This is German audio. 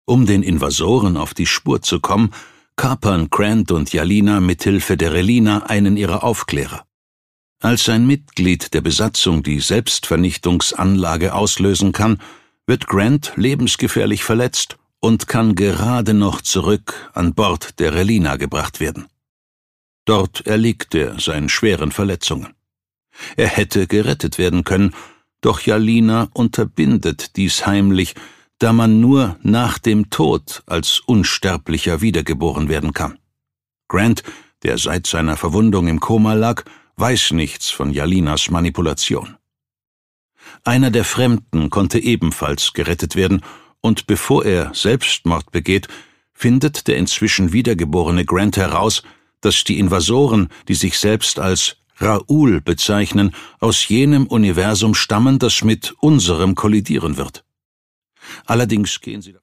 Um den Invasoren auf die Spur zu kommen, kapern Grant und Yelena mithilfe der Relina einen ihrer Aufklärer. Als ein Mitglied der Besatzung die Selbstvernichtungsanlage auslösen kann, wird Grant lebensgefährlich verletzt und kann gerade noch zurück an Bord der Relina gebracht werden. Dort erliegt er seinen schweren Verletzungen. Er hätte gerettet werden können, doch Yelena unterbindet dies heimlich, da man nur nach dem Tod als Unsterblicher wiedergeboren werden kann. Grant, der seit seiner Verwundung im Koma lag, weiß nichts von Yelenas Manipulation. Einer der Fremden konnte ebenfalls gerettet werden, und bevor er Selbstmord begeht, findet der inzwischen wiedergeborene Grant heraus, dass die Invasoren, die sich selbst als Raoul bezeichnen, aus jenem Universum stammen, das mit unserem kollidieren wird. Allerdings gehen sie